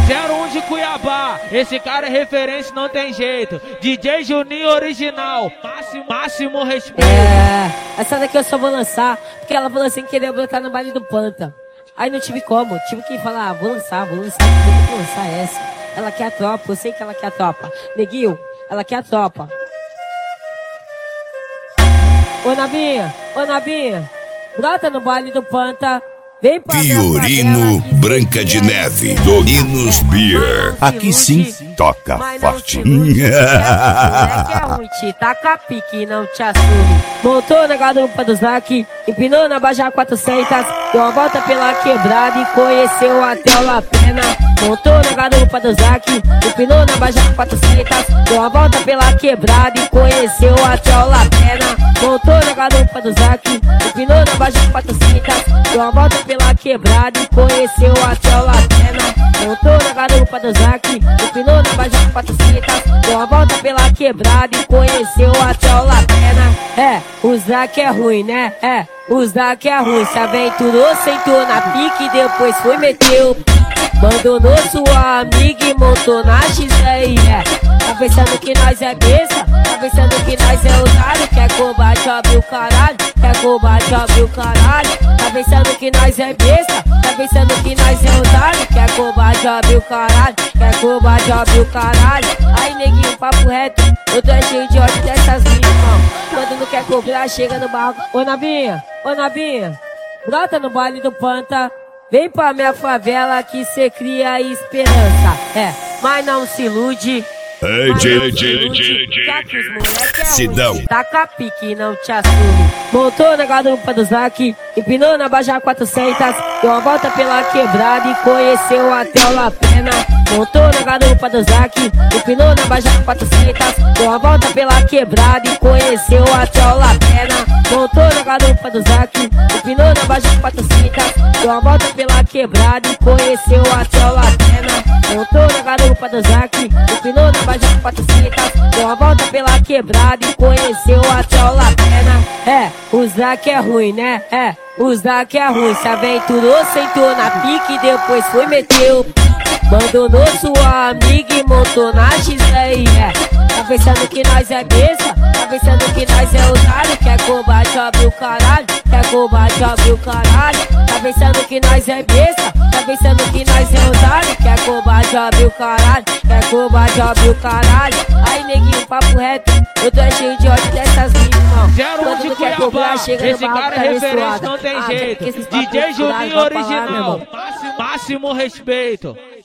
01 de Cuiabá, esse cara é referência, não tem jeito. DJ Juninho original, máximo respeito. Essa daqui eu só vou lançar, porque ela falou assim que queria botar no baile do Panta. Aí não tive como, tive que falar, vou lançar, vou lançar essa. Ela quer a tropa, eu sei que ela quer a tropa. Neguinho, ela quer a tropa. Ô Nabinha, brota no baile do Panta. Vem pra Fiorino Branca de Neve, Dorinos Beer. Aqui sim toca forte. Moleque é ruim, te taca pique, não te assume. Montou na garupa do Zac, empinou na Baja 400, deu uma volta pela quebrada e conheceu até o Lapena. Montou na garupa do Zac, empinou na Baja 400, deu uma volta pela quebrada e conheceu até o Lapena. Montou na garupa do Zac, empinou na Baja 400, deu uma volta pela quebrada e conheceu até o Lapena. Montou na garupa do Zac, empinou na Baja 400, deu uma volta pela quebrada e conheceu até o Lapena. O Zac é ruim, né? O Zac é ruim, se aventurou, sentou na pique, depois foi meteu. Abandonou sua amiga e montou na XR. Tá pensando que nós é besta? Tá pensando que nós é otário? Quer combate, abre o caralho. Quer combate, abre o caralho. Tá pensando que nós é besta? Tá pensando que nós é otário? Quer combate, abre o caralho. Quer combate, abre o caralho. Aí neguinho, papo reto, eu tô cheio de ódio dessas minas, irmão. Quando não quer cobrar, chega no barco. Ô Nabinha, brota no baile do Panta. Vem pra minha favela que cê cria esperança. Mas não se ilude. Sidão. Taca pique, não te assume. Montou na garupa do Zac, empinou na Baja 400, deu uma volta pela quebrada e conheceu até o Lapena. Montou na garupa do Zac, empinou na Baja 400, deu uma volta pela quebrada e conheceu até o Lapena. Montou na garupa do Zac, empinou na Baja 400, deu uma volta pela quebrada e conheceu até o Lapena. Montou na garupa do Zac, empinou na Baja 400, deu uma volta pela quebrada e conheceu até o Lapena. O Zac é ruim, né? O Zac é ruim, se aventurou, sentou na pique e depois foi meteu. Abandonou sua amiga e montou na XR. Tá pensando que nós é besta? Tá pensando que nós é otário? Quer combate, abre o caralho. Quer combate, abre o caralho. Tá pensando que nós é besta? Tá pensando que nós é otário? Quer combate, abre o caralho. Quer combate, abre o caralho. Aí neguinho, papo reto, eu tô cheio de ódio dessas minas, irmão. 01 de Cuiabá, esse cara é referência, não tem jeito. DJ Juninho original, máximo respeito.